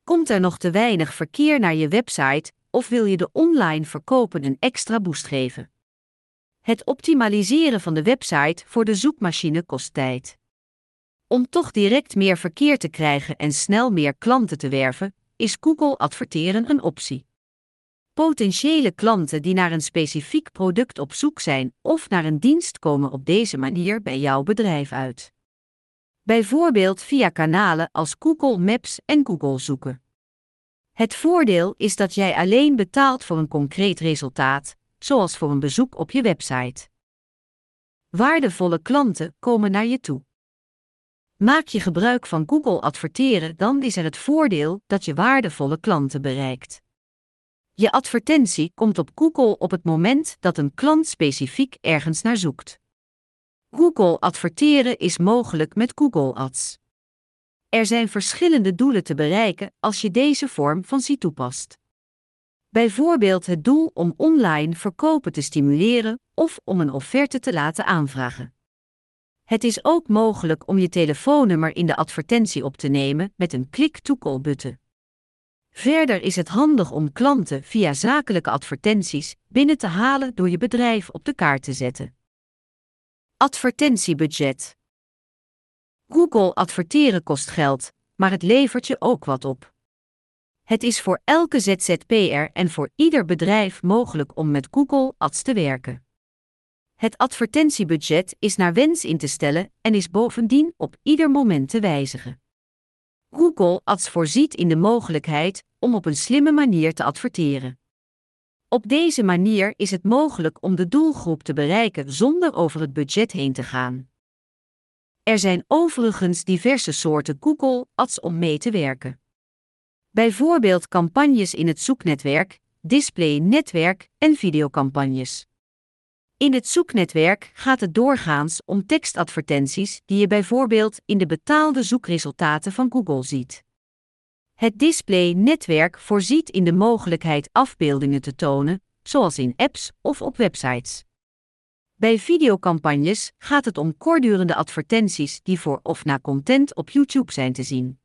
Komt er nog te weinig verkeer naar je website of wil je de online verkopen een extra boost geven? Het optimaliseren van de website voor de zoekmachine kost tijd. Om toch direct meer verkeer te krijgen en snel meer klanten te werven, is Google adverteren een optie. Potentiële klanten die naar een specifiek product op zoek zijn of naar een dienst komen op deze manier bij jouw bedrijf uit. Bijvoorbeeld via kanalen als Google Maps en Google Zoeken. Het voordeel is dat jij alleen betaalt voor een concreet resultaat, zoals voor een bezoek op je website. Waardevolle klanten komen naar je toe. Maak je gebruik van Google adverteren, dan is er het voordeel dat je waardevolle klanten bereikt. Je advertentie komt op Google op het moment dat een klant specifiek ergens naar zoekt. Google adverteren is mogelijk met Google Ads. Er zijn verschillende doelen te bereiken als je deze vorm van toepast. Bijvoorbeeld het doel om online verkopen te stimuleren of om een offerte te laten aanvragen. Het is ook mogelijk om je telefoonnummer in de advertentie op te nemen met een click-to-call-button. Verder is het handig om klanten via zakelijke advertenties binnen te halen door je bedrijf op de kaart te zetten. Advertentiebudget. Google adverteren kost geld, maar het levert je ook wat op. Het is voor elke ZZP'er en voor ieder bedrijf mogelijk om met Google Ads te werken. Het advertentiebudget is naar wens in te stellen en is bovendien op ieder moment te wijzigen. Google Ads voorziet in de mogelijkheid om op een slimme manier te adverteren. Op deze manier is het mogelijk om de doelgroep te bereiken zonder over het budget heen te gaan. Er zijn overigens diverse soorten Google Ads om mee te werken. Bijvoorbeeld campagnes in het zoeknetwerk, displaynetwerk en videocampagnes. In het zoeknetwerk gaat het doorgaans om tekstadvertenties die je bijvoorbeeld in de betaalde zoekresultaten van Google ziet. Het displaynetwerk voorziet in de mogelijkheid afbeeldingen te tonen, zoals in apps of op websites. Bij videocampagnes gaat het om kortdurende advertenties die voor of na content op YouTube zijn te zien.